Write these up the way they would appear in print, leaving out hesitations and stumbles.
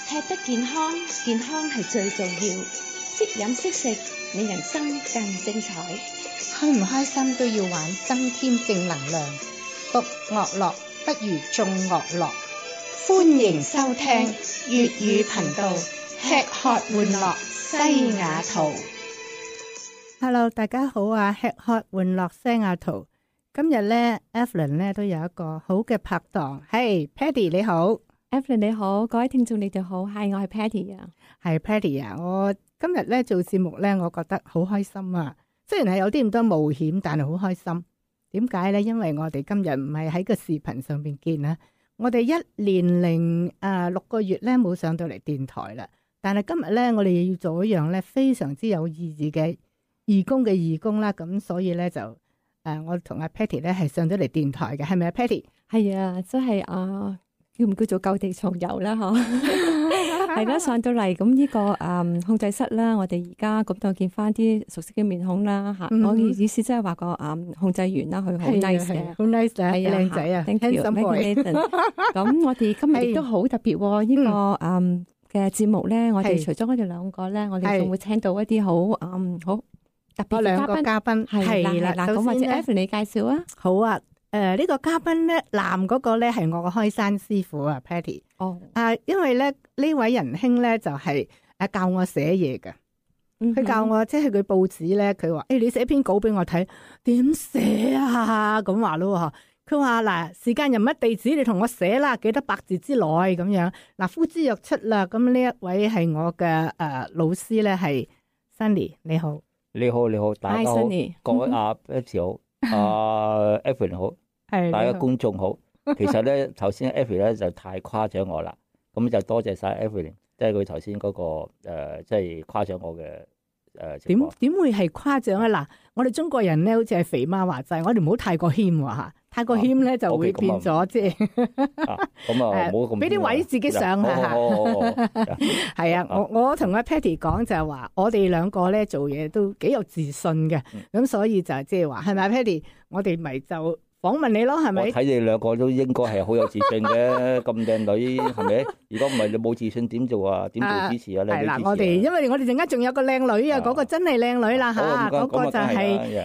吃得健康，健康係最重要。識飲識食，令人生更精彩。 開唔開心都要玩，增添正能量。獨樂樂不如眾樂樂。歡迎收聽粵語頻道，吃喝玩樂西雅圖。Hello， 大家好啊！吃喝玩樂西雅圖。今日咧 ，Evelyn 咧都有一個好嘅拍檔。係 Patty 你好 ，Evelyn 你好，各位聽眾你哋好，係我係 Patty 啊， 係 Patty 啊。我今日咧做節目咧，我覺得好開心啊。雖然係有啲咁多冒險，但係好開心。點解咧？因為我哋今日唔係喺個視頻上邊見啊。我哋1年零6個月咧冇上到嚟電台啦。但係今日咧，我哋要做一樣咧非常之有意義嘅義工啦。咁所以咧就我同阿 Patty 咧係上咗嚟電台嘅，係咪啊 Patty？ 係啊，即係叫唔叫做舊地重遊啦？嗬，係啦，上到嚟咁呢個控制室啦，我哋而家咁就見翻啲熟悉嘅面孔啦嚇。我嘅意思即係話個控制員啦，佢好 nice 嘅， 好 nice 啊，靚仔啊 ，thank you，咁我哋今日亦都好特別喎，呢個嘅節目咧，我哋除咗我哋兩個咧，我哋仲會請到一啲好特別嘅嘉賓，係啦，咁或者 Evelyn 你介紹啊？ 好啊。呢個嘉賓咧，男嗰個咧係我個開山師傅啊 ，Patty。哦。因為咧呢位仁兄咧就係教我寫嘢嘅。佢教我即係佢報紙咧，佢話：你寫篇稿俾我睇，點寫啊？咁話咯。佢話嗱，時間、人物、地址，你同我寫啦，幾多百字之內咁樣。嗱，呼之欲出啦。咁呢一位係我嘅老師咧，係 Sunny， 你好。 你好，大家好，各位Patty 好。Evelyn 好，大家觀眾好。其實咧，頭先 Evelyn 咧就太誇獎我啦，咁就多謝晒 Evelyn，即係佢頭先嗰個即係誇獎我嘅點會係誇獎啊？嗱，我哋中國人咧，好似係肥媽話齋，我哋唔好太過謙吓，太過謙咧就會變咗即係咁啊，唔好咁俾啲位自己上下。係啊，我同阿 Patty 講就係話，我哋兩個咧做嘢都幾有自信嘅，咁所以就即係話係咪 Patty？ 我哋咪就訪問你咯，係咪？ 我睇你兩個都應該係好有自信嘅，咁靚女係咪？如果唔係你冇自信點做啊？點做主持啊？ 係啦，我哋因為我哋陣間仲有個靚女啊，嗰個真係靚女啦吓，嗰個就係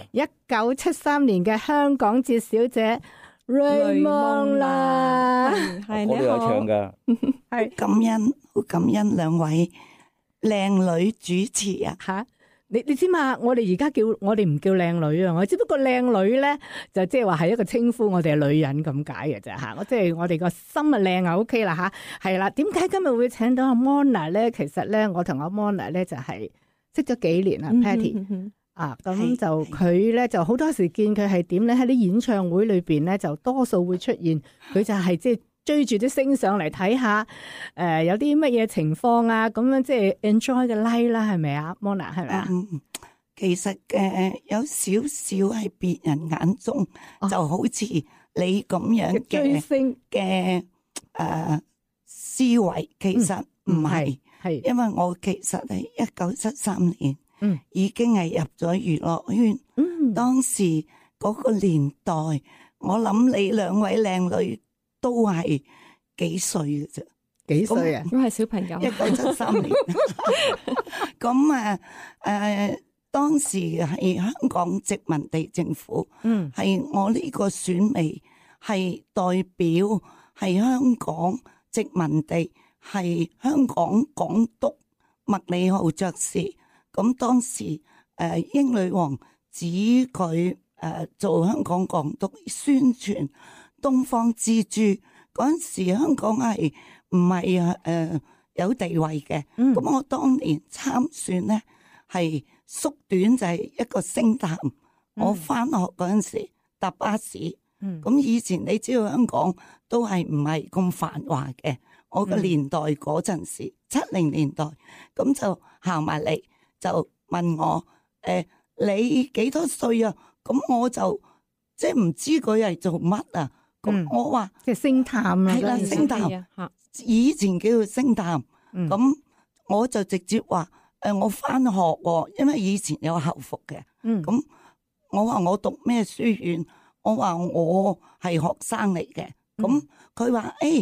1973年嘅香港節小姐雷蒙啦， 係你好，唱噶， 係好感恩兩位靚女主持啊吓。 你知嘛？我哋而家我哋唔叫靚女啊，我只不過靚女咧就即係話係一個稱呼，我哋係女人咁解嘅啫吓。即係我哋個心啊靚啊 OK 啦吓，係啦。點解今日會請到阿 Mona 咧？其實咧，我同阿 Mona 咧就係識咗幾年啦 ，Patty 咁就佢咧就好多時見佢係點咧喺啲演唱會裏邊咧就多數會出現，佢就係即係追住啲星上嚟睇下，有啲乜嘢情況啊？咁樣即係 enjoy the life 啦，係咪啊 ，Mona 係咪啊？ 其實有少少係別人眼中就好似你咁樣嘅追星嘅思維，其實唔係，係因為我其實係1973年，已經係入咗娛樂圈。當時嗰個年代，我諗你兩位靚女都係幾歲嘅啫？ 幾歲啊？ 我係小朋友。 1973年。咁當時係香港殖民地政府，係我呢個選美係代表係香港殖民地，係香港港督麥理浩爵士。咁當時英女王指佢做香港港督，宣傳東方之珠。嗰陣時香港係唔係有地位嘅？咁我當年參選咧係縮短，就係一個星探。我翻學嗰陣時搭巴士，咁以前你知道香港都係唔係咁繁華嘅。我個年代嗰陣時70年代，咁就行埋嚟就問我你幾多歲啊？咁我就即係唔知佢係做乜啊。咁我話即係星探啊， 係啦，星探，以前叫做星探。咁我就直接話我翻學喎，因為以前有校服嘅。咁我話我讀咩書院？我話我係學生嚟嘅。咁佢話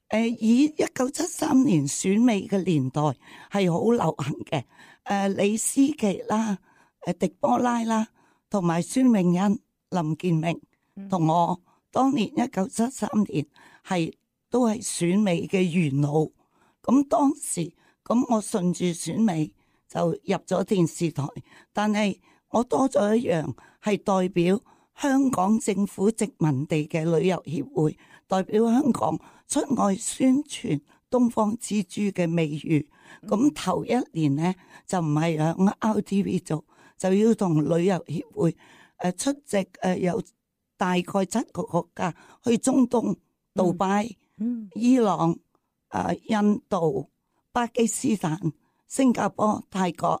以1973年選美嘅年代係好流行嘅，李思琪啦、狄波拉啦，同埋孫穎欣、林建明，同我當年1973年都係選美嘅元老。咁當時咁我順住選美就入咗電視台，但係我多咗一樣係代表香港政府殖民地嘅旅遊協會，代表香港出外宣傳東方之珠嘅美譽。咁頭一年呢，就唔係響 RTV 做，就要同旅遊協會出席有大概7個國家，去中東、杜拜、伊朗、印度、巴基斯坦、新加坡、泰國，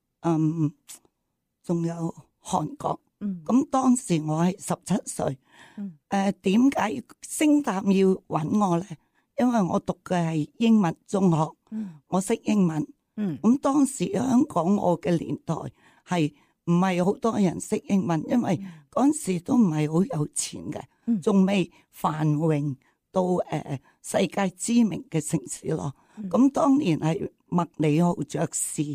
仲有韓國。咁當時我係17歲。點解星探要揾我呢？因為我讀嘅係英文中學，我識英文。咁當時香港我嘅年代係唔係好多人識英文，因為嗰陣時都唔係好有錢嘅，仲未繁榮到世界知名嘅城市咯。咁當年係麥理浩爵士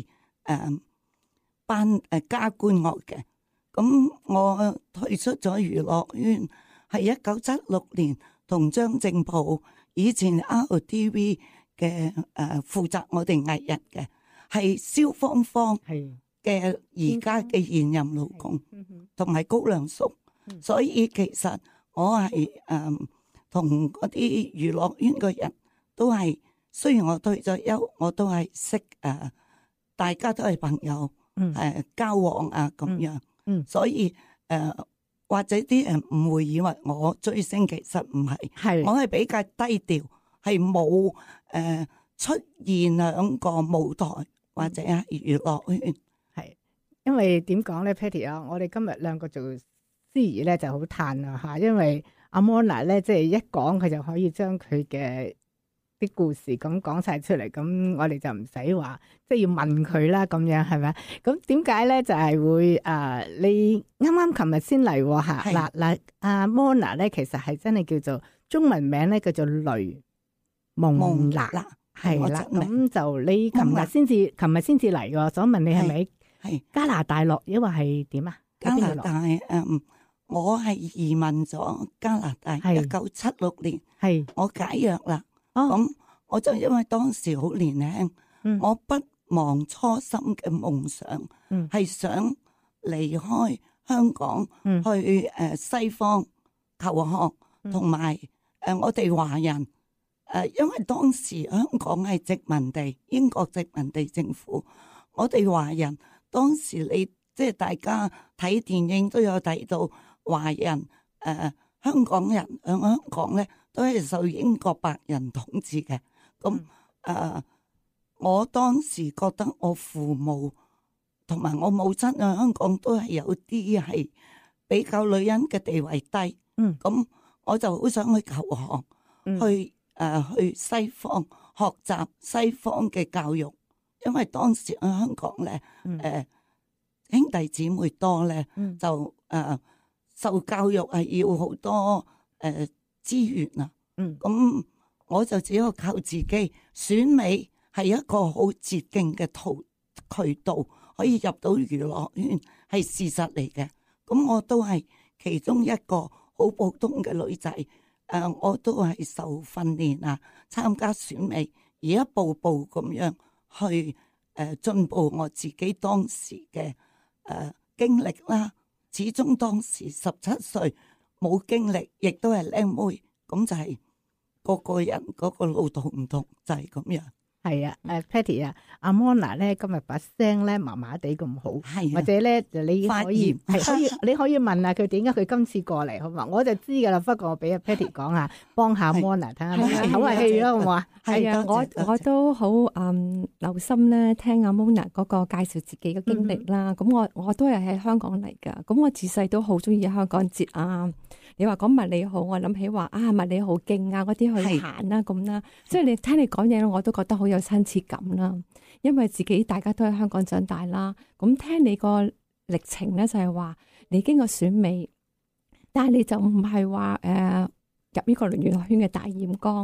加官我嘅。咁我退出咗娛樂圈，係1976年同張正甫，以前 RTV 嘅負責我哋藝人嘅，係蕭芳芳嘅而家嘅現任老公，同埋高梁淑。所以其實我係同嗰啲娛樂圈嘅人都係，雖然我退咗休，我都係識大家都係朋友，交往啊咁樣。所以或者啲人誤會以為我追星，其實唔係，我係比較低調，係冇出現喺個舞台或者係娛樂圈。 係因為點講咧 Patty 啊，我哋今日兩個做司儀咧就好嘆啊嚇，因為阿 Mona 咧即係一講佢就可以將佢嘅啲故事咁講晒出嚟，咁我哋就唔使話即係要問佢啦，咁樣係咪？咁點解咧？就係會你啱啱琴日先嚟嚇嗱，阿 Mona 咧其實係真係叫做中文名咧叫做雷蒙娜，係啦。咁就你琴日先至嚟喎，想問你係咪喺加拿大落，抑或係點啊？ 加拿大我係移民咗加拿大，1976年我解約啦。咁我就因為當時好年輕，我不忘初心嘅夢想，係想離開香港去西方求學，同埋我哋華人因為當時香港係殖民地，英國殖民地政府，我哋華人當時你即係大家睇電影都有睇到華人香港人喺香港咧，都係受英國白人統治嘅。咁我當時覺得我父母同埋我母親喺香港都係有啲係比較女人嘅地位低。咁我就好想去求學，去西方學習西方嘅教育，因為當時喺香港咧，兄弟姊妹多咧，就受教育係要好多資源啊。咁我就只有靠自己。選美係一個好捷徑嘅渠道，可以入到娛樂圈，係事實嚟嘅。咁我都係其中一個好普通嘅女仔。我都係受訓練啊，參加選美，而一步步咁樣去進步我自己當時嘅經歷啦。始終當時17歲冇經歷，亦都係靚妹，咁就係個個人嗰個路途唔同，就係咁樣。 係啊，Patty 啊，阿 Mona 咧今日把聲咧麻麻地咁好，或者咧就你可以你可以問下佢點解佢今次過嚟，好嘛？我就知噶啦，不過我俾阿 Patty 講下，幫下 Mona 睇下唞下氣咯，好唔好啊？ 係啊，我都好留心咧聽阿 Mona 嗰個介紹自己嘅經歷啦。咁我都係喺香港嚟噶，咁我自細都好中意香港節啊。你話講麥理浩，我諗起話麥理浩徑啊嗰啲去行啦咁啦，即係你聽你講嘢，我都覺得好有親切感啦。因為自己大家都喺香港長大啦，咁聽你個歷程咧就係話你經過選美，但係你就唔係話入呢個娛樂圈嘅大染缸，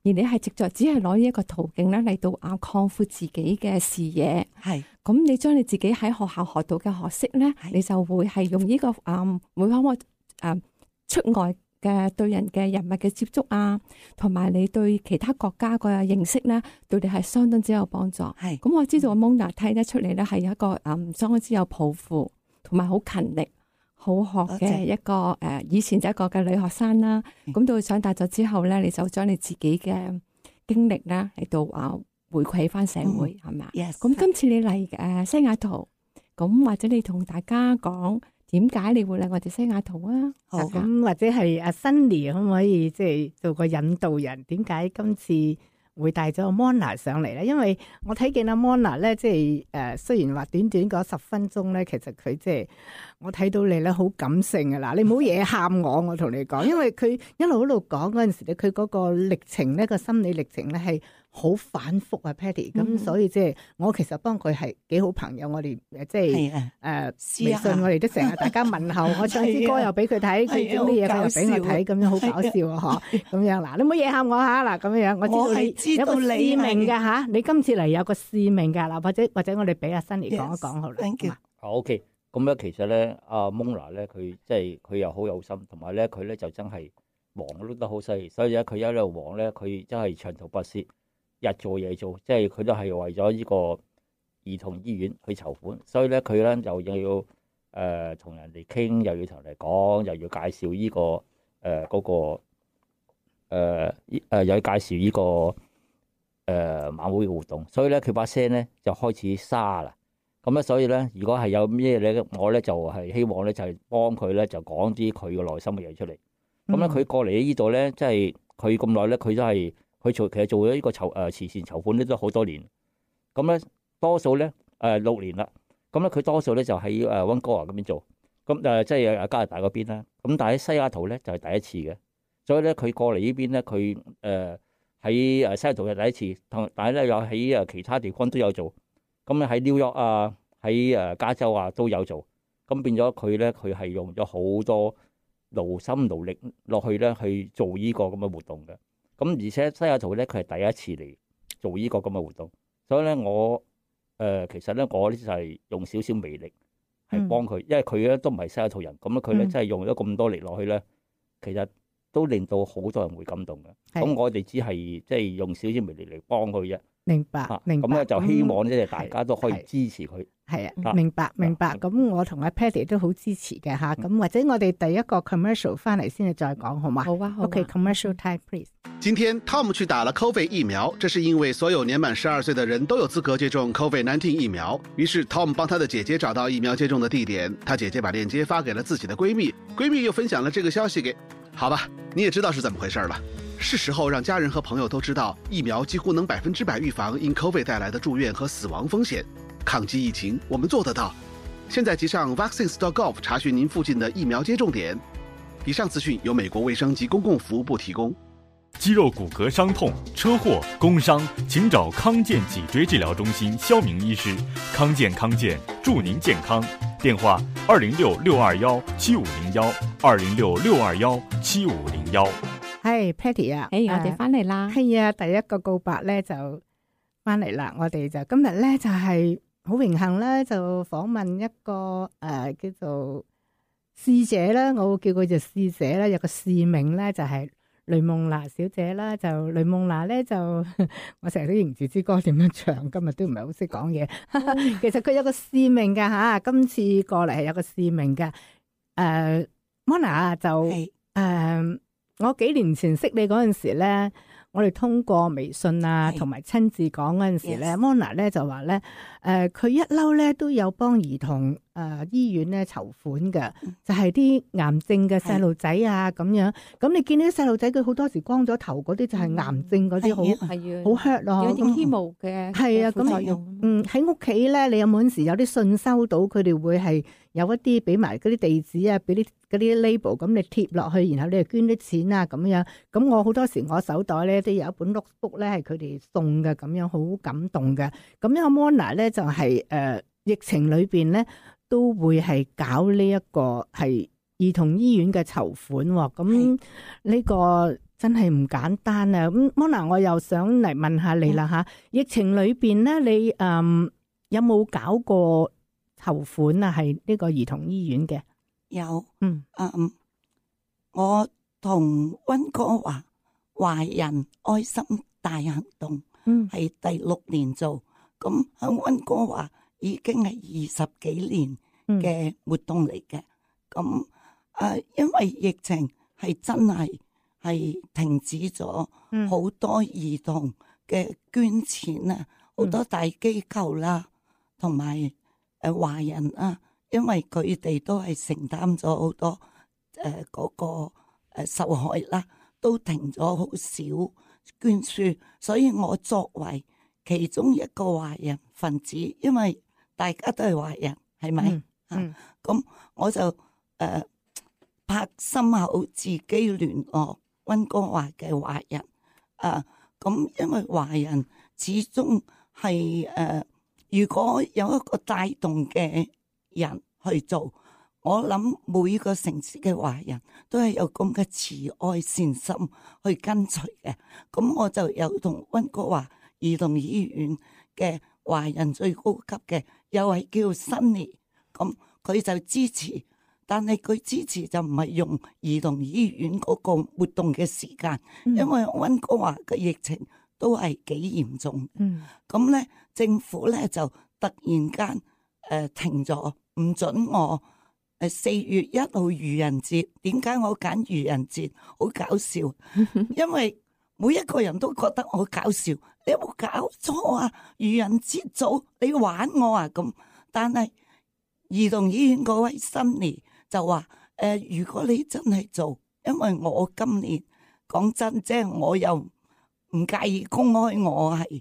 而你係只係攞呢一個途徑咧嚟到擴闊自己嘅視野。 係， 咁你將你自己喺學校學到嘅學識咧，你就會係用呢個會可唔可以出外嘅對人物嘅接觸啊，同埋你對其他國家嘅認識咧，對你係相當之有幫助。 係， 咁我知道Mona睇得出嚟咧係一個相當之有抱負，同埋好勤力、好學嘅一個以前就一個嘅女學生啦。咁到長大咗之後咧，你就將你自己嘅經歷咧嚟到回饋翻社會，係咪？ Yes。 咁今次你嚟西雅圖，咁或者你同大家講點解你會嚟我哋西雅圖啊？ 好，咁或者係阿 Sunny 可唔可以即係做個引導人？點解今次會帶咗阿 Mona 上嚟咧？因為我睇見阿 Mona 咧，即係雖然話短短嗰10分鐘咧，其實佢即係我睇到你咧好感性㗎啦。你唔好嘢喊我同你講，因為佢一路講嗰陣時咧，佢嗰個歷程咧，個心理歷程咧係好反覆啊 Patty。咁所以即係我其實幫佢係幾好朋友，我哋即係微信我哋都成日大家問候，我唱支歌又俾佢睇，佢啲嘢佢又俾我睇，咁樣好搞笑啊！嗬，咁樣嗱，你唔好嘢喊我嚇嗱，咁樣我知道你有個使命㗎嚇，你今次嚟有個使命㗎嗱，或者我哋俾阿 Sunny 講一講好啦。 Thank you。 OK， 咁咧其實咧，阿 Mona 咧佢即係佢又好有心，同埋咧佢咧就真係忙碌得好犀利，所以咧佢一路忙咧，佢真係長途跋涉，日做夜做，即係佢都係為咗呢個兒童醫院去籌款，所以咧佢咧又要同人哋傾，又要同人哋講，又要介紹呢個又要介紹呢個晚會嘅活動，所以咧佢把聲咧就開始沙啦。咁咧所以咧，如果係有咩咧，我咧就係希望咧就係幫佢咧就講啲佢嘅內心嘅嘢出嚟。咁咧佢過嚟呢度咧，即係佢咁耐咧，佢都係佢其實做咗呢個慈善籌款咧都好多年。咁咧多數咧6年啦。咁咧佢多數咧就喺溫哥華嗰邊做。咁即係加拿大嗰邊啦。咁但係喺西雅圖咧就係第一次嘅。所以咧佢過嚟呢邊咧，佢喺西雅圖係第一次，但係咧有喺其他地方都有做。咁咧喺紐約啊，喺加州啊都有做。咁變咗佢咧，佢係用咗好多勞心勞力落去咧去做呢個咁嘅活動嘅。咁而且西雅圖咧，佢係第一次嚟做呢個咁嘅活動，所以咧我其實咧我呢就係用少少微力係幫佢，因為佢咧都唔係西雅圖人，咁咧佢咧真係用咗咁多力落去咧，其實都令到好多人會感動嘅。咁我哋只係即係用少少微力嚟幫佢啫。 明白，明白。 咁咧就希望咧大家都可以支持佢。 係啊，明白，明白。咁我同阿 Patty 都好支持嘅吓。咁或者我哋第一個 commercial 翻嚟先至再講，好嗎？ 好啊，好啊。 OK， commercial time please。 今天 Tom 去打了 COVID 疫苗，這是因為所有年滿12歲的人都有資格接種 COVID-19 疫苗。於是 Tom 幫他的姐姐找到疫苗接種的地點，他姐姐把鏈接發給了自己的閨蜜，閨蜜又分享了這個消息給……好吧，你也知道是怎麼回事了。是時候讓家人和朋友都知道，疫苗幾乎能100%預防因 COVID 帶來的住院和死亡風險。抗擊疫情，我們做得到。現在即上 vaccines.gov 查詢您附近的疫苗接種點。以上資訊由美國衛生及公共服務部提供。 肌肉骨骼傷痛、車禍、工傷，請找康健脊椎治療中心肖明醫師。康健，祝您健康。電話206-621-7501 206-621-7501。 係 Patty 啊， 我哋翻嚟啦。 係啊，第一個告白咧就翻嚟啦。我哋就今日咧就係好榮幸咧，就訪問一個叫做使者啦，我會叫佢做使者啦，有個使命咧就係雷蒙娜小姐啦。就雷蒙娜咧就我成日都認住支歌點樣唱，今日都唔係好識講嘢。其實佢有個使命噶吓，今次過嚟係有個使命噶。Mona 就我幾年前識你嗰陣時咧，我哋通過微信啊，同埋親自講嗰陣時咧 ，Mona 咧就話咧，佢一嬲咧都有幫兒童醫院咧籌款嘅，就係啲癌症嘅細路仔啊咁樣。咁你見到啲細路仔，佢好多時光咗頭嗰啲就係癌症嗰啲，好 hurt 咯， 有啲 chemo 嘅係啊，咁喺屋企咧，你有冇陣時有啲信收到，佢哋會係有一啲俾埋嗰啲地址啊，俾啲嗰啲 label， 咁你貼落去，然後你就捐啲錢啊咁樣。咁我好多時我手袋咧都有一本 notebook 咧係佢哋送嘅，咁樣好感動嘅。咁樣 Mona 咧就係疫情裏邊咧都會係搞呢一個係兒童醫院嘅籌款喎，咁呢個真係唔簡單啊！咁 Mona，我又想嚟問下你啦嚇，疫情裏邊咧，你有冇搞過籌款啊？係呢個兒童醫院嘅？ 有，我同溫哥華華人愛心大行動係第6年做，咁喺溫哥華已經係20幾年嘅活動嚟嘅。咁因為疫情係真係停止咗，好多兒童嘅捐錢啊，好多大機構啦，同埋華人啊，因為佢哋都係承擔咗好多嗰個受害啦，都停咗好少捐輸，所以我作為其中一個華人分子，因為大家都係華人，係咪？咁我就拍心口自己聯絡溫哥華嘅華人，咁因為華人始終係如果有一個帶動嘅人去做，我諗每個城市嘅華人都係有咁嘅慈愛善心去跟隨嘅。咁我就有同溫哥華兒童醫院嘅華人最高級嘅有位叫 Sunny， 咁佢就支持，但係佢支持就唔係用兒童醫院嗰個活動嘅時間，因為溫哥華嘅疫情都係幾嚴重。咁咧政府咧就突然間停咗，唔准我4月1號愚人節。點解我揀愚人節？好搞笑，因為每一個人都覺得我搞笑。你有冇搞錯啊？愚人節做你玩我啊咁？但係兒童醫院嗰位 Sunny 就話如果你真係做，因為我今年講真，即係我又唔介意公開我係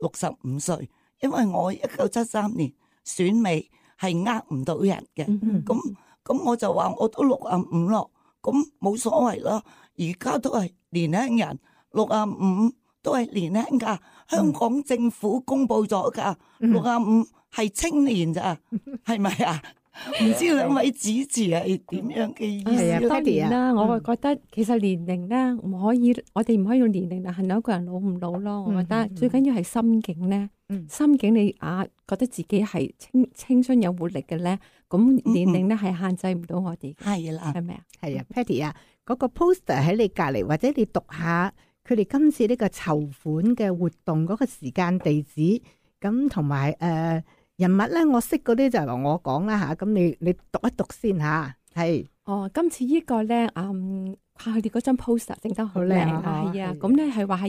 65歲，因為我1973年選美係呃唔到人嘅。咁我就話我都65咯，咁冇所謂咯。而家都係年輕人，65都係年輕噶。香港政府公布咗噶，65係青年咋，係咪啊？唔知兩位主持係點樣嘅意思？ 當然啦，我覺得其實年齡咧唔可以，我哋唔可以用年齡嚟衡量一個人老唔老咯。我覺得最緊要係心境咧，心境你覺得自己係青春有活力嘅咧，咁年齡咧係限制唔到我哋。 係啦， 係咪啊？ 係啊 ，Patty 啊，嗰個 poster 喺你隔籬，或者你讀下佢哋今次呢個籌款嘅活動嗰個時間、地址，咁同埋人物咧，我識嗰啲就係我講啦吓，咁你讀一讀先吓，係。 今次呢個咧，佢哋嗰張 poster 整得好靚啊，係啊，咁咧係話係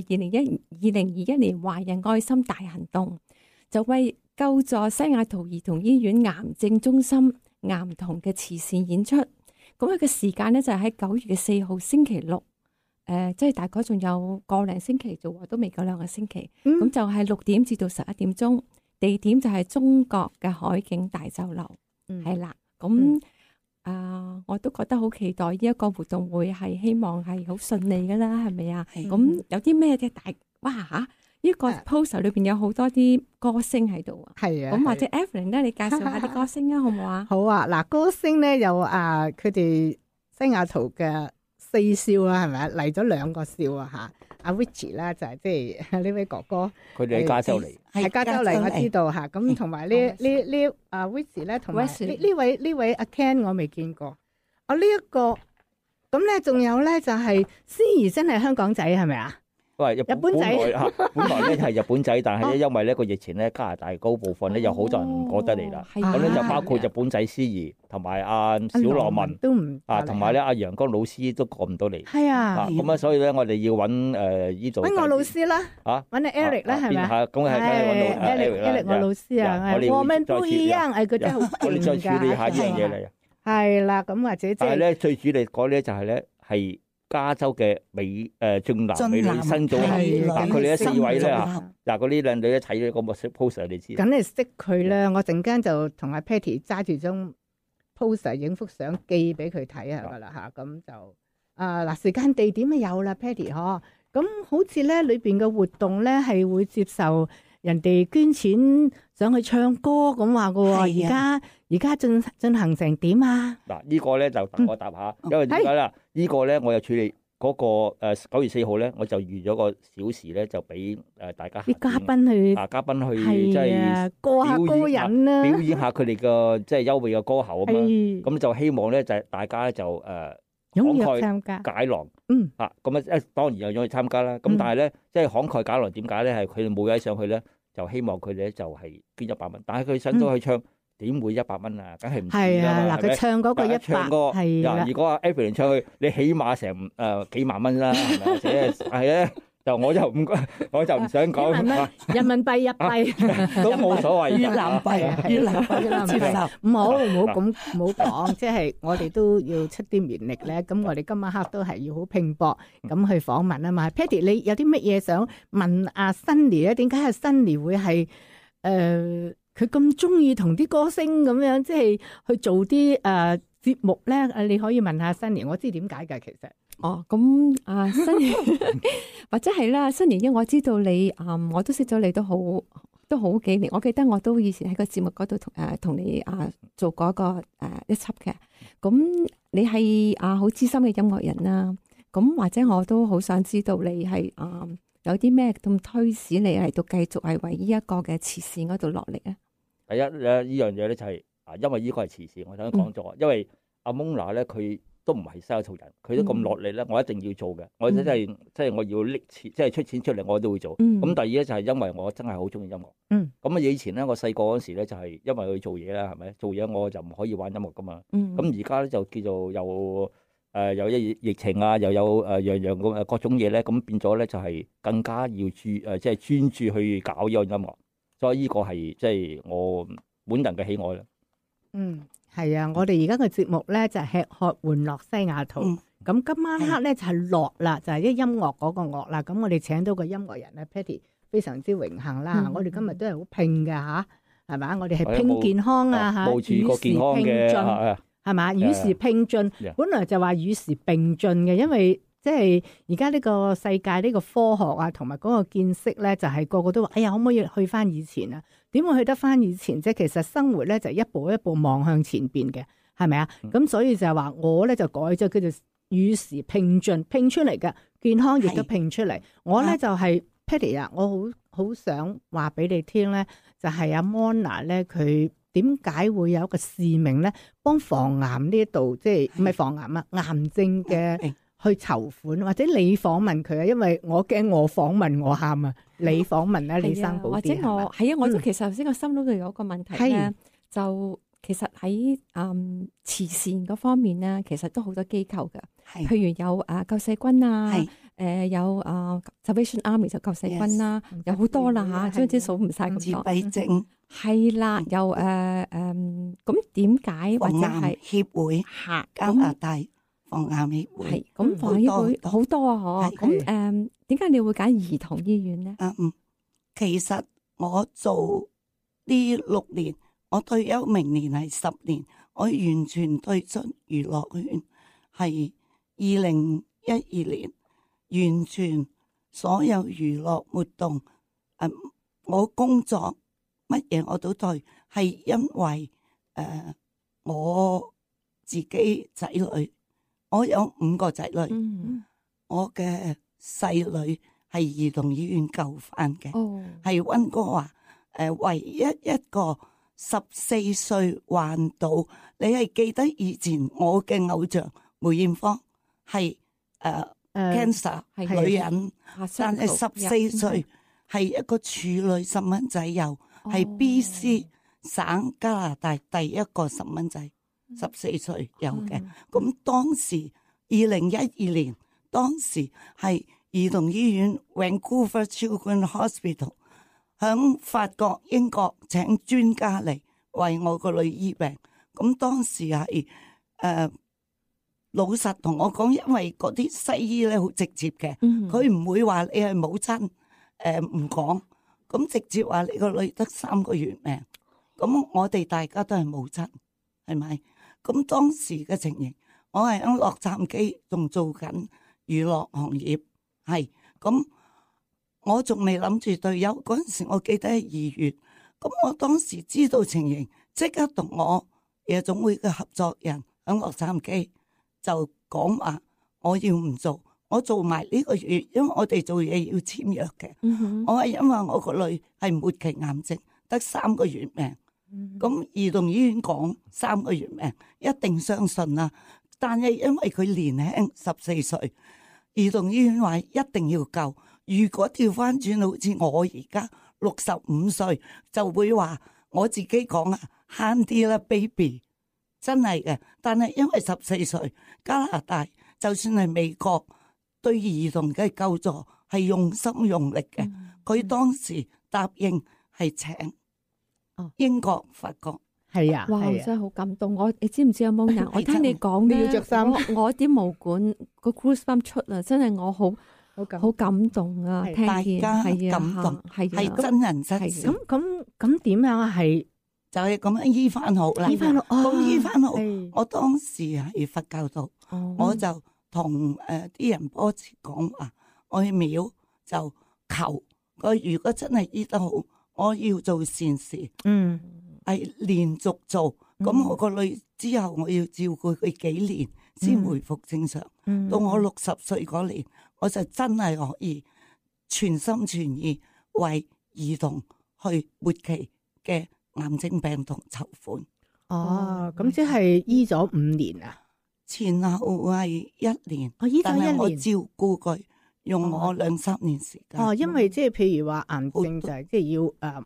2021年華人愛心大行動，就為救助西雅圖兒童醫院癌症中心癌童嘅慈善演出。咁佢嘅時間咧就係喺9月4號星期六，即係大概仲有個零星期做，都未夠2個星期。咁就係6點至到11點鐘。地點就係中國嘅海景大酒樓，係啦。咁我都覺得好期待呢一個活動會係希望係好順利噶啦，係咪啊？咁有啲咩嘅呢個 poster 裏邊有好多啲歌星喺度啊。係啊。咁或者 Evelyn 咧，你介紹下啲歌星啊，好唔好啊？ 好啊，嗱，歌星咧有佢哋西雅圖嘅4少啦，係咪啊？嚟咗2個少啊吓。阿 Richie 啦，就係即係呢位哥哥， 佢哋喺加州嚟， 係加州嚟，我知道嚇。咁同埋呢 Richie 咧，同埋呢位阿 Ken 我未見過。呢一個咁咧，仲有咧就係思怡，真係香港仔係咪啊？ 喂，日本仔本來咧係日本仔，但係咧因為呢個疫情咧，加拿大嗰部分咧有好多人唔過得嚟啦。咁咧就包括日本仔思怡同埋阿小羅文都唔同埋咧阿陽光老師都過唔到嚟。 係啊， 咁啊，所以咧我哋要揾呢度揾我老師啦，揾阿 Eric 啦，係咪啊？ 咁係 Eric 我老師啊，我們不一樣，佢真係好勁㗎。 我哋再處理下呢樣嘢嚟。 係啦，咁或者但係咧最主力講咧就係咧係加州嘅俊男美女新組合，佢哋咧4位咧嗱，嗰啲靚女一睇咧個 poster 你知， 梗係識佢啦。我陣間就同阿 Patty 揸住張 poster 影幅相寄俾佢睇下噶啦吓，咁就嗱時間地點啊有啦 Patty 嗬，咁好似咧裏邊嘅活動咧係會接受人哋捐錢上去唱歌咁話噶喎，而家進行成點啊？ 嗱，呢個咧就等我答下，因為點解啦？呢個咧我又處理嗰個9月4號咧，我就預咗個小時咧，就俾大家啲嘉賓去，即係過下歌癮啦， 表演下佢哋嘅即係優美嘅歌喉啊嘛。咁就希望咧就大家就踴躍參加解囊，咁啊當然又踴躍參加啦。咁但係咧，即係慷慨解囊點解咧？係佢哋冇位上去咧，就希望佢哋咧就係捐100蚊。但係佢上咗去唱，點會100蚊啊？梗係唔係啦。 嗱，佢唱嗰個100，係啦。 如果阿 Evelyn 唱去，你起碼成幾萬蚊啦，係咪？或者係咧，就我就唔想講人民幣入幣都冇所謂。 越南幣接受， 唔好咁唔好講，即係我哋都要出啲綿力咧。咁我哋今晚黑都係要好拼搏咁去訪問啊嘛。Patty， 你有啲乜嘢想問阿 Sunny 咧？點解阿 Sunny 會係佢咁中意同啲歌星咁樣，即係去做啲節目咧？你可以問下 Sunny， 我知點解㗎，其實。 咁Sunny 或者係啦，Sunny，因為我知道你我都識咗你都好幾年。我記得我都以前喺個節目嗰度同你做過一個一輯嘅。咁你係好資深嘅音樂人啦。咁或者我都好想知道你係有啲咩咁推使你嚟到繼續係為呢一個嘅慈善嗰度落力咧？ 第一呢樣嘢咧就係因為呢個係慈善，我想講咗，因為阿 Mona 咧佢都唔係西雅圖人，佢都咁落力咧，我一定要做嘅。我真係即係我要拎錢，即係出錢出嚟，我都會做。咁第二咧就係因為我真係好中意音樂。咁以前咧我細個嗰時咧就係因為去做嘢啦，係咪？做嘢我就唔可以玩音樂噶嘛。咁而家咧就叫做有疫情啊，又有樣樣咁各種嘢咧，咁變咗咧就係更加要即係專注去搞呢個音樂。所以呢個係即係我本人嘅喜愛啦。 係啊，我哋而家嘅節目咧就係吃喝玩樂西雅圖。咁今晚黑咧就係樂啦，就係啲音樂嗰個樂啦。咁我哋請到個音樂人咧 Patty， 非常之榮幸啦。我哋今日都係好拼嘅吓，係嘛？我哋係拼健康啊吓，與時並進，係嘛？與時並進，本來就話與時並進嘅，因為即係而家呢個世界呢個科學啊，同埋嗰個見識咧，就係個個都話，哎呀，可唔可以去翻以前啊？點會去得翻以前啫？其實生活咧就一步一步望向前邊嘅，係咪啊？咁所以就係話我咧就改咗叫做與時並進，拼出嚟嘅健康亦都拼出嚟。我咧就係 Patty 啊，我好想話俾你聽咧，就係阿 Mona 咧，佢點解會有一個使命咧，幫防癌呢一度，即係唔係防癌啊，癌症嘅去籌款，或者你訪問佢啊，因為我驚我訪問我喊啊，你訪問咧，李生寶啲，或者我係啊，我都其實頭先個心裏度有個問題咧，就其實喺慈善嗰方面咧，其實都好多機構嘅，譬如有救世軍啊，有Salvation Army 就救世軍啦，有好多啦嚇，總之數唔晒咁多。自閉症係啦，又咁點解或者係協會加拿大防癌協會係咁，防癌協會好多啊！嗬，咁點解你會揀兒童醫院咧？ 其實我做呢6年，我退休明年係10年，我完全退出娛樂圈，係2012年完全所有娛樂活動，我工作乜嘢我都退，係因為我自己仔女。我有5個仔女，我嘅細女係兒童醫院救翻嘅，係溫哥華唯一一個14歲患到，你係記得以前我嘅偶像梅艷芳係cancer 係女人，但係14歲係一個處女細蚊仔，又係 BC 省加拿大第一個細蚊仔。14歲有嘅，咁當時2012年，當時係兒童醫院 Vancouver Children Hospital 響法國、英國請專家嚟為我個女醫病。咁當時係老實同我講，因為嗰啲西醫咧好直接嘅，佢唔會話你係母親，唔講，咁直接話你個女得3個月命。咁我哋大家都係母親，係咪？咁當時嘅情形，我係喺洛杉磯仲做緊娛樂行業，係咁我仲未諗住退休嗰陣時，我記得係2月。咁我當時知道情形，即刻同我夜總會嘅合作人喺洛杉磯就講話，我要唔做，我做埋呢個月，因為我哋做嘢要簽約嘅。我係因為我個女係末期癌症，得3個月命。咁兒童醫院講3個月命，一定相信啦。但係因為佢年輕14歲，兒童醫院話一定要救。如果調翻轉，好似我而家65歲，就會話我自己講啊，慳啲啦 ，baby， 真係嘅。但係因為14歲，加拿大就算係美國對兒童嘅救助係用心用力嘅，佢當時答應係請英國、法國。 係啊， 哇！真係好感動。你知唔知阿 Mona？我聽你講咧， 要着衫， 我啲毛管個 goosebumps 出啦，真係我好感動啊！聽見大家感動，係真人真事。 咁點樣啊？係就係咁樣醫翻好啦。醫翻好，咁醫翻好。我當時係佛教徒，我就同啲人多次講話，我去廟就求佢，如果真係醫得好，我要做善事。係連續做，咁我個女之後我要照顧佢幾年先回復正常。到我60歲嗰年，我就真係可以全心全意為兒童去末期嘅癌症病童籌款。 咁即係醫咗5年啊？ 前後係1年， 醫咗1年，但係我照顧佢用我2-3年時間。 因為即係譬如話癌症就係即係要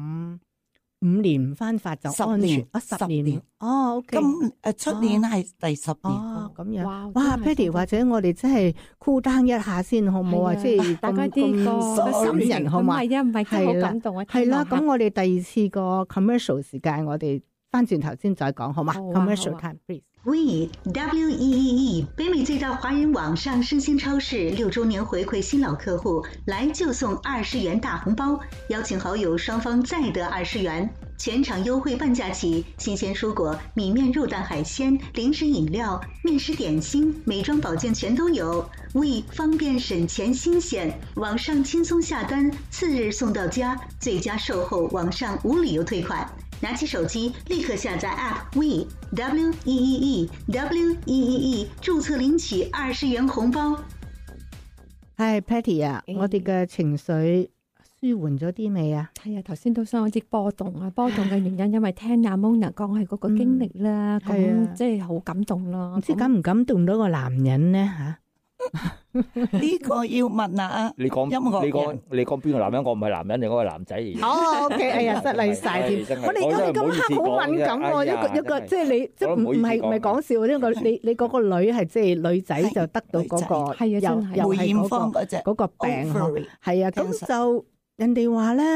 5年唔翻發就安全10年。OK。 咁出年係第10年。 咁樣。哇 ，Patty 或者我哋真係 cool down 一下先好唔好啊？即係大家啲個感人好嘛？ 唔係好感動啊！ 係啦，咁我哋第2次個 commercial 時間，我哋翻轉頭先再講好嘛？Commercial time please。 WEEE WEEE 北美最大华人网上生鲜超市6周年回馈新老客户，来就送20元大红包，邀请好友双方再得20元，全场优惠半价起，新鲜蔬果、米面肉蛋海鲜、零食饮料、面食点心、美妆保健全都有。WEEE 方便省钱新鲜，网上轻松下单，4日送到家，最佳售后，网上无理由退款。拿起手機立刻下載 App WEEE WEEE WEEE 註冊領取20元紅包。 係 Patty 啊，我哋嘅情緒舒緩咗啲未啊？ 係啊，頭先都相當之波動啊！波動嘅原因，因為聽阿 Mona 講係嗰個經歷啦，咁即係好感動咯。 唔知感唔感動到個男人咧嚇？ 呢個要問啊！ 你講邊個男人？我唔係男人，你嗰個男仔嚟。 OK， 哎呀，失禮晒添。我哋咁刻好敏感喎，一個即係你，即係唔係講笑。呢個你嗰個女係即係女仔就得到嗰個係啊，真係梅艷芳嗰個病係啊。咁就人哋話咧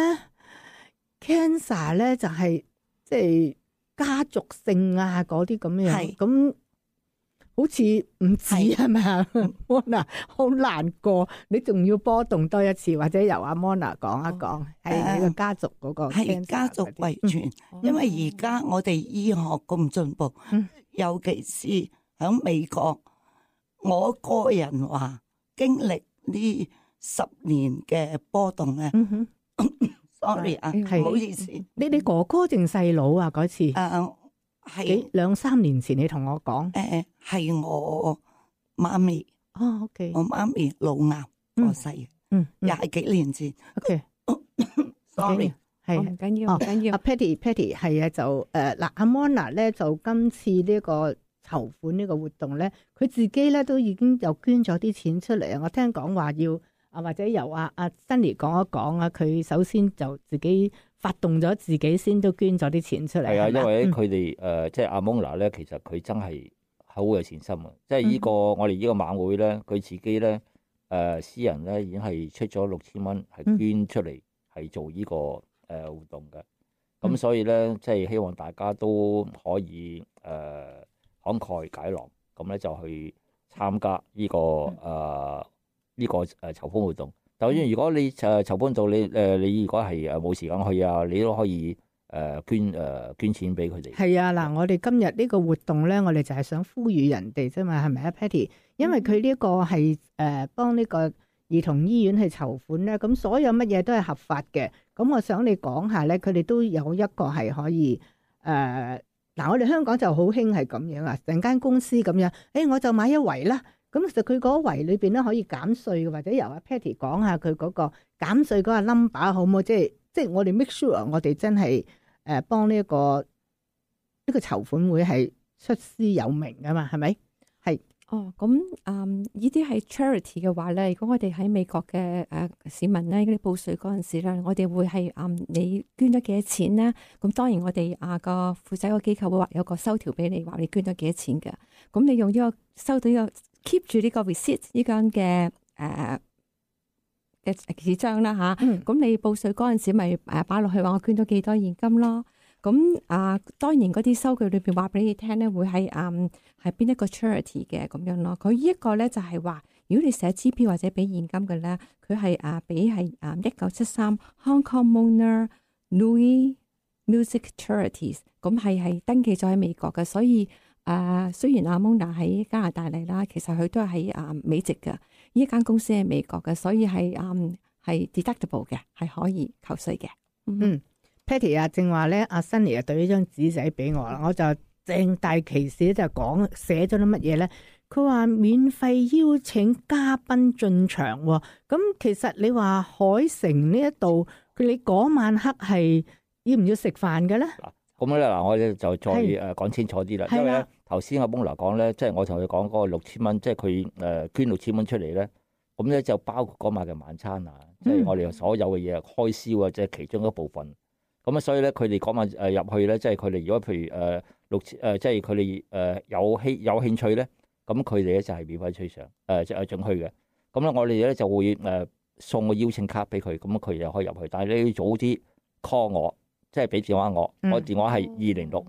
，cancer 咧就係即係家族性啊嗰啲咁樣咁。好似唔止係咪啊 Mona 好難過，你仲要波動多一次，或者由阿 Mona 講一講，係你個家族嗰個係家族遺傳，因為而家我哋醫學咁進步，尤其是喺美國，我個人話經歷呢10年嘅波動咧，sorry 啊，唔好意思， 你哥哥定細佬啊嗰次？係2-3年前你同我講， 係我媽咪 ，OK， 我媽咪腦癌過世，20幾年前，OK，sorry， 係唔緊要，唔緊要。 阿 Patty 係啊，就嗱，阿 Mona 咧就今次呢個籌款呢個活動咧，佢自己咧都已經又捐咗啲錢出嚟啊！我聽講話要或者由阿 Sunny 講一講啊，佢首先就自己發動咗自己先都捐咗啲錢出嚟。 係啊，因為佢哋即係阿 Mona 咧，其實佢真係好有善心啊！即係呢個我哋呢個晚會咧，佢自己咧私人咧已經係出咗6000蚊係捐出嚟，係做呢個活動嘅。咁所以咧，即係希望大家都可以慷慨解囊，咁咧就去參加呢個呢個籌款活動。就算如果你籌款到你如果係冇時間去啊，你都可以捐錢俾佢哋。 係啊，嗱，我哋今日呢個活動咧，我哋就係想呼籲人哋啫嘛，係咪啊 Patty？因為佢呢個係幫呢個兒童醫院去籌款咧，咁所有乜嘢都係合法嘅。咁我想你講下咧，佢哋都有一個係可以我哋香港就好興係咁樣啊，成間公司咁樣，我就買一圍啦。咁其實佢嗰圍裏邊咧可以減稅嘅，或者由阿 Patty 講下佢嗰個減稅嗰個 number 好唔好？即係我哋 make sure 我哋真係幫呢個籌款會係出師有名啊嘛，係咪？係。 咁呢啲係 charity 嘅話咧，如果我哋喺美國嘅市民咧，嗰啲報稅嗰陣時咧，我哋會係你捐咗幾多錢咧？咁當然我哋個負責個機構會話有個收條俾你，話你捐咗幾多錢嘅。咁你用呢個收到呢個 keep 住呢個 receipt 呢間嘅嘅紙張啦嚇。咁你報稅嗰陣時咪擺落去話我捐咗幾多現金咯。咁當然嗰啲收據裏邊話俾你聽咧，會係邊一個 charity 嘅咁樣咯。佢呢一個咧就係話，如果你寫支票或者俾現金嘅咧，佢係俾係1973 Hong Kong Mona Louis Music Charities， 咁係登記咗喺美國嘅。所以雖然阿 Mona 喺加拿大嚟啦，其實佢都係喺美籍嘅。呢間公司係美國嘅，所以係deductible 嘅，係可以扣稅嘅。 Patty 正話咧，阿 Sunny 啊，對呢張紙仔俾我啦，我就正大其事就講寫咗啲乜嘢咧？佢話免費邀請嘉賓進場喎。咁其實你話海城呢一度，你嗰晚黑係要唔要食飯嘅咧？ 咁咧我哋就再講清楚啲啦。因為咧頭先阿 Mona 講咧，即係我同佢講嗰個6000蚊，即係佢捐6000蚊出嚟咧，咁咧就包括嗰晚嘅晚餐啊，即係我哋所有嘅嘢開銷啊，即係其中一部分。咁所以咧，佢哋嗰晚入去咧，即係佢哋如果譬如即係佢哋有興趣咧，咁佢哋咧就係免費吹上進去嘅。咁咧，我哋咧就會送個邀請卡俾佢，咁佢就可以入去。但係你要早啲 call 我，即係俾電話我，我電話係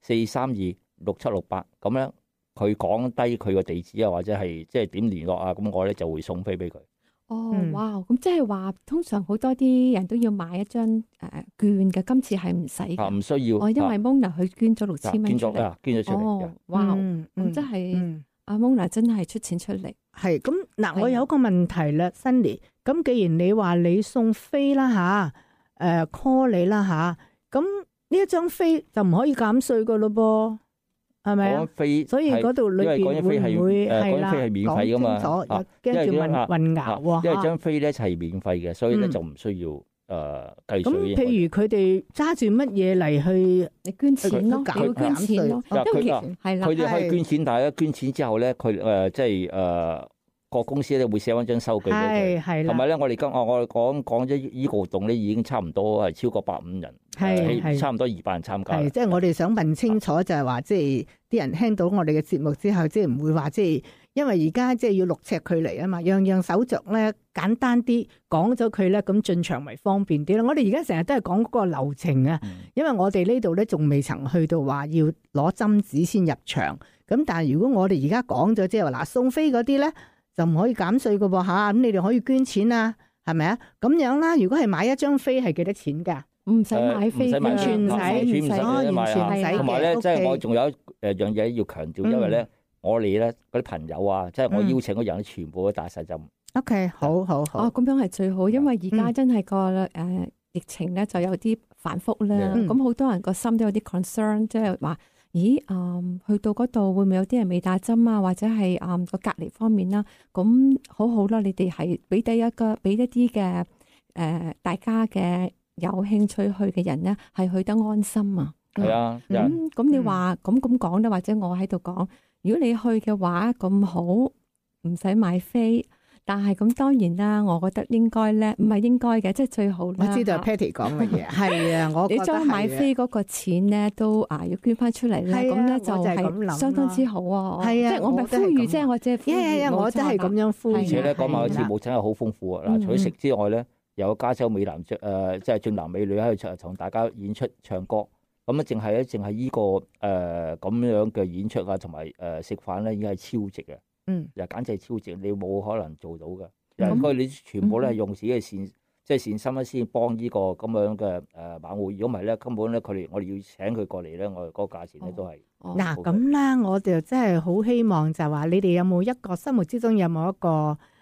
206-432-6768。咁咧，佢講低佢個地址啊，或者係即係點聯絡啊，咁我咧就會送飛俾佢。 哇！咁即係話，通常好多啲人都要買一張券嘅，今次係唔使嘅， 唔需要。 因為 Mona 佢捐咗6000蚊出嚟， 捐咗出嚟。 哇！咁即係阿 Mona 真係出錢出力。 係咁嗱，我有個問題啦 Sunny。咁既然你話你送飛啦吓，call 你啦吓，咁呢一張飛就唔可以減稅噶咯噃？係咪啊？所以嗰度裏邊會唔會係啦？講清楚，驚住混淆喎。 因為張飛咧就係免費嘅，所以咧就唔需要計稅。 咁譬如佢哋揸住乜嘢嚟去？ 你捐錢咯，要捐錢咯。 佢哋可以捐錢，但係捐錢之後咧，佢即係個公司咧會寫翻張收據俾佢，同埋咧我哋我講咗依個活動咧已經差唔多係超過150人，差唔多200人參加。 即係我哋想問清楚就係話，即係啲人聽到我哋嘅節目之後，即係唔會話即係因為而家即係要6尺距離啊嘛，樣樣手續咧簡單啲講咗佢咧，咁進場咪方便啲咯。我哋而家成日都係講嗰個流程啊，因為我哋呢度咧仲未曾去到話要攞針紙先入場。咁但係如果我哋而家講咗即係話嗱送飛嗰啲咧，就唔可以減稅噶噃吓，咁你哋可以捐錢啊，係咪啊？咁樣啦，如果係買一張飛係幾多錢噶？ 唔使買飛， 完全唔使，完全唔使。 同埋咧，即係我仲有一樣嘢要強調，因為咧，我哋咧嗰啲朋友啊，即係我邀請嗰人全部都打晒針。 OK，好。 咁樣係最好，因為而家真係個疫情咧就有啲反覆啦，咁好多人個心都有啲 concern，即係話。咦，去到嗰度會唔會有啲人未打針啊？或者係個隔離方面啦？咁好啦，你哋係俾一啲嘅大家嘅有興趣去嘅人咧，係去得安心啊。 係啊， 咁你話咁講咧，或者我喺度講，如果你去嘅話咁好，唔使買飛。但係咁當然啦，我覺得應該咧，唔係應該嘅，即係最好啦。 我知道 Patty 講乜嘢，係啊，我覺得係。你將買飛嗰個錢咧都要捐翻出嚟咧，咁咧就係相當之好啊。係啊，即係我咪呼籲，即係我即係我真係咁樣呼籲。 而且咧嗰晚嘅節目真係好豐富啊！嗱，除咗食之外咧，有加州美男即係俊男美女喺度同大家演出唱歌。咁咧淨係依個咁樣嘅演出啊，同埋食飯咧已經係超值嘅。又簡直係超值，你冇可能做到嘅。應該你全部咧用自己嘅善心咧先幫呢個咁樣嘅晚會。如果唔係咧，根本咧我哋要請佢過嚟咧，我哋嗰個價錢咧都係嗱咁啦。我哋真係好希望就係話，你哋有冇一個心目之中有冇一個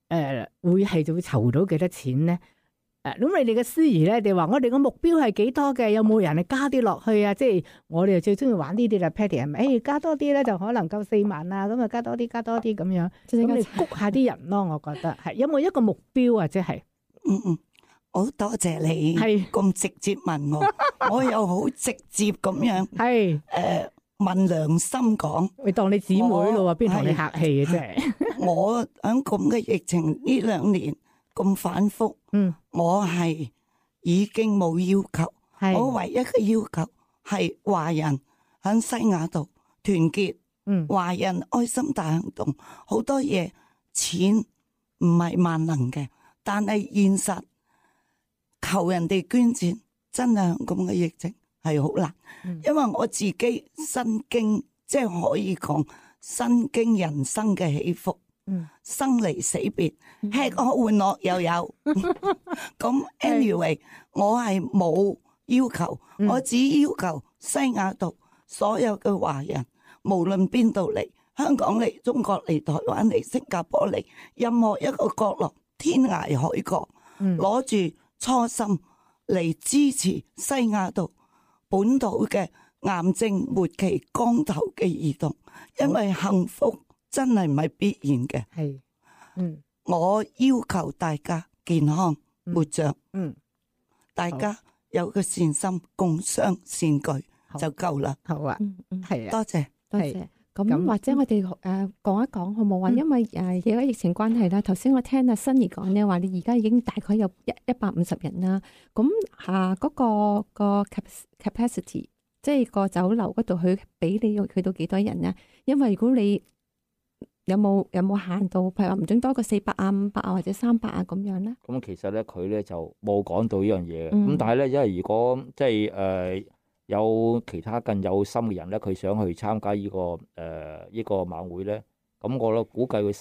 會係就會籌到幾多錢咧？咁你哋嘅司儀咧，你話我哋個目標係幾多嘅？有冇人係加啲落去啊？即係我哋最中意玩呢啲啦 ，Patty 係咪？加多啲咧就可能夠4萬啊，咁啊加多啲咁樣，咁你谷下啲人咯，我覺得係有冇一個目標啊？即係， 好多謝你咁直接問我，我又好直接咁樣係問良心講， 你當你姊妹咯，邊同你客氣嘅啫？ 我喺咁嘅疫情呢2年咁反覆，我係已經冇要求，我唯一嘅要求係華人喺西雅圖團結，華人愛心大行動，好多嘢錢唔係萬能嘅，但係現實求人哋捐錢真係咁嘅疫情係好難，因為我自己身經即係可以講身經人生嘅起伏。生離死別，吃喝玩樂又有。咁 anyway， 我係冇要求，我只要求西雅圖所有嘅華人，無論邊度嚟，香港嚟、中國嚟、台灣嚟、新加坡嚟，任何一個角落，天涯海角，攞住初心嚟支持西雅圖本土嘅癌症末期光頭嘅兒童，因為幸福真係唔係必然嘅，係，我要求大家健康活着，大家有個善心，共襄善舉就夠啦。好啊，係啊，多謝， 多謝。咁或者我哋講一講好冇啊？因為而家疫情關係啦，頭先我聽阿新怡講咧話，你而家已經大概有150人啦。咁嗰個 capacity， 即係個酒樓嗰度去俾你去到幾多人啊？因為如果你有冇限度？譬如話唔准多過400啊、500啊或者300啊咁樣咧？ 咁其實咧，佢咧就冇講到呢樣嘢嘅。咁但係咧，因為如果即係有其他更有心嘅人咧，佢想去參加呢個晚會咧，咁我咧估計佢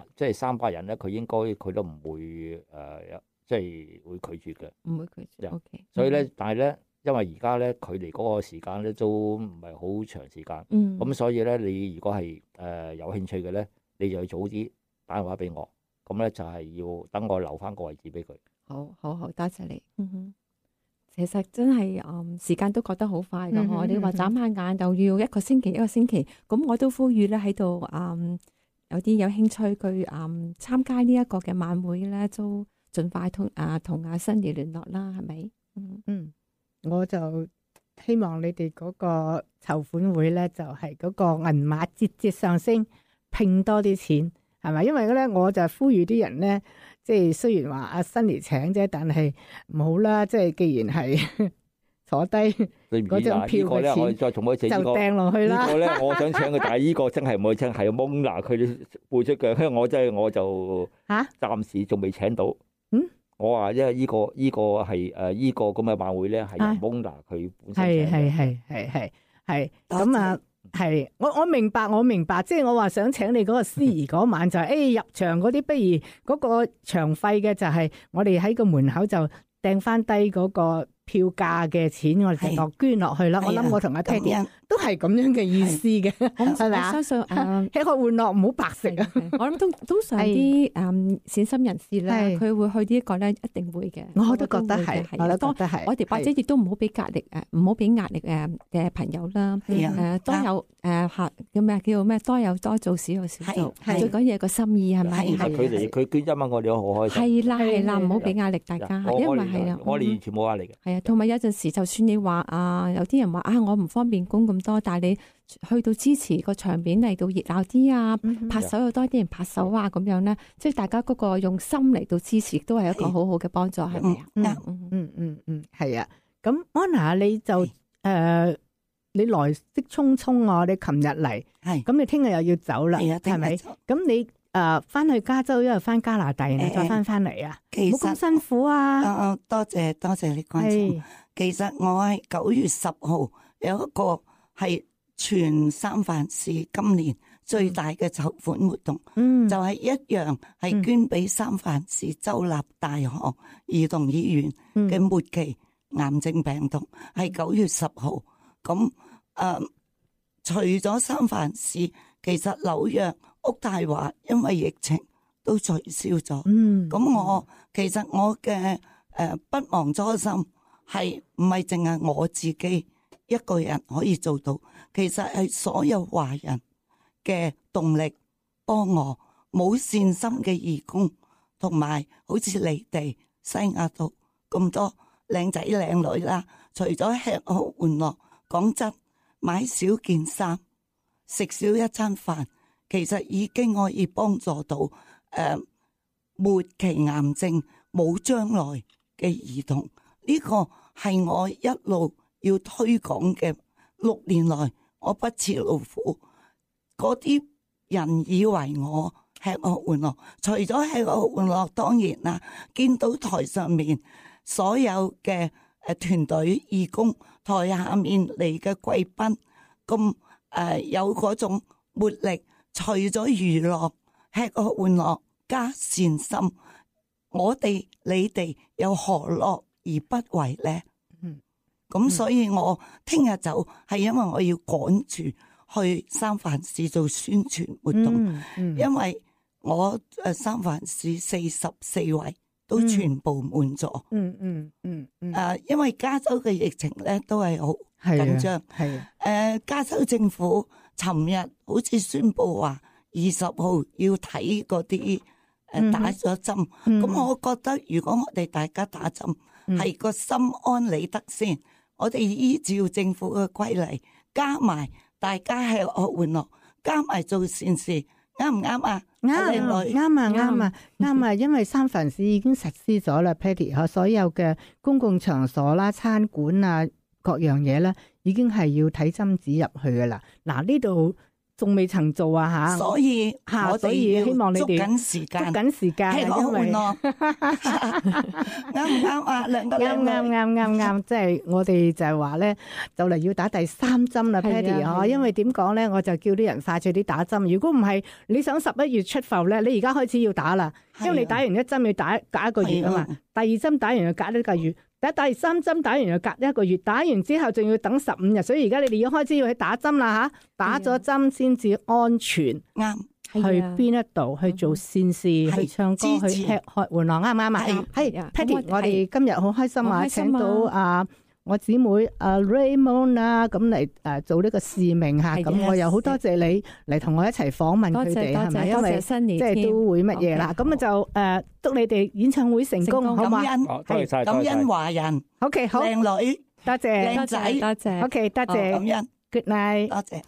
300人咧，佢應該佢都唔會即係會拒絕嘅。唔會拒絕。OK。所以咧，但係咧，因為而家咧距離嗰個時間咧都唔係好長時間。咁所以咧，你如果係有興趣嘅咧，你就要早啲打電話俾我，咁咧就係要等我留翻個位置俾佢。好， 多謝你。其實真係時間都過得好快噶，你話眨下眼就要一個星期，咁我都呼籲咧喺度有啲有興趣去參加呢一個嘅晚會咧，都盡快同阿新怡聯絡啦，係咪？ 我就希望你哋嗰個籌款會咧，就係嗰個銀碼節上升，拼多啲錢，係咪？因為咧，我就呼籲啲人咧，即係雖然話阿新嚟請啫，但係唔好啦，即係既然係坐低嗰張票嘅錢，我再重一次就掟落去啦。 呢個咧，我想請嘅，但係呢個真係唔可以請，係蒙娜佢哋背出嘅，因為我就暫時仲未請到。我話因為呢個係呢個咁嘅晚會咧，係由蒙娜佢本身係咁啊。係，我明白，即係我話想請你嗰個司儀嗰晚就係，入場嗰啲，不如嗰個場費嘅就係我哋喺個門口就掟翻低嗰個票價嘅錢，我哋就捐落去啦。我諗我同阿 Patty 都係咁樣嘅意思嘅，係咪啊？相信吃喝玩樂唔好白食啊！ 我諗通常啲善心人士咧，佢會去呢一個咧，一定會嘅。 我都覺得係， 我哋或者亦都唔好俾壓力唔好俾壓力嘅朋友啦。多有叫咩？多有多做，少有少做。最緊要個心意係咪？ 佢捐1蚊，我哋都好開心。 係啦，唔好俾壓力大家，因為係啊， 我哋完全冇壓力嘅。 係啊，同埋有陣時，就算你話有啲人話我唔方便供咁多，但係你去到支持個場面嚟到熱鬧啲啊，拍手又多啲人拍手啊，咁樣咧，即係大家嗰個用心嚟到支持，都係一個好好嘅幫助，係咪啊？ 係啊。咁安娜你就你來勢匆匆啊！你琴日嚟，咁你聽日又要走啦，係咪？咁你翻去加州，因為翻加拿大，你再翻嚟啊？冇咁辛苦啊！ 多謝你關心。其實我係9月10號有一個係全三藩市今年最大嘅籌款活動，就係一樣係捐俾三藩市州立大學兒童醫院嘅末期癌症病童，係9月10號。咁除咗三藩市，其實紐約、渥太華因為疫情都取消咗。 咁我其實我嘅不忘初心係唔係淨係我自己一個人可以做到，其實係所有華人嘅動力幫我。冇善心嘅義工，同埋好似你哋西雅圖咁多靚仔靚女啦，除咗吃喝玩樂，講真，買少件衫，食少一餐飯，其實已經可以幫助到末期癌症冇將來嘅兒童。呢個係我一路要推廣嘅，6年來我不辭勞苦。嗰啲人以為我吃喝玩樂，除咗吃喝玩樂，當然啦，見到台上面所有嘅團隊義工，台下面嚟嘅貴賓咁有嗰種活力，除咗娛樂、吃喝玩樂加善心，我哋你哋又何樂而不為呢？咁所以我聽日走係因為我要趕住去三藩市做宣傳活動，因為我三藩市44位都全部滿咗。因為加州嘅疫情咧都係好緊張。加州政府尋日好似宣布話20號要睇嗰啲打咗針。咁我覺得如果我哋大家打針係個心安理得先，我哋依照政府嘅規例，加埋大家吃喝玩樂，加埋做善事，啱唔啱啊？ 啱啊！因為三藩市已經實施咗啦 ，Patty 所有嘅公共場所啦、餐館啊、各樣嘢咧，已經係要睇針紙入去噶啦。嗱，呢度仲未曾做啊嚇， 所以我哋希望你哋捉緊時間， 吃喝玩樂， 啱唔啱啊？ 啱，即係我哋就係話咧，就嚟要打第3針啦 ，Patty 因為點講咧，我就叫啲人快脆啲打針。如果唔係，你想11月出埠咧，你而家開始要打啦，因為你打完一針要隔1個月啊嘛，第2針打完又隔1個月。第3針打完又隔1個月，打完之後仲要等15日，所以而家你哋要開始要去打針啦嚇，打咗針先至安全。 啱， 去邊一度去做善事，去唱歌，去吃喝玩樂，啱唔啱啊？係 Patty，我哋今日好開心啊！請到我姊妹Raymond 啊，咁嚟做呢個使命嚇，咁我又好多謝你嚟同我一齊訪問佢哋，係咪？因為即係都會乜嘢啦，咁啊就祝你哋演唱會成功，好嘛？ 感恩華人 ，OK，好， 靚女， 多謝， 靚仔， 多謝， OK， 多謝， 感恩 ，Good night， 多謝。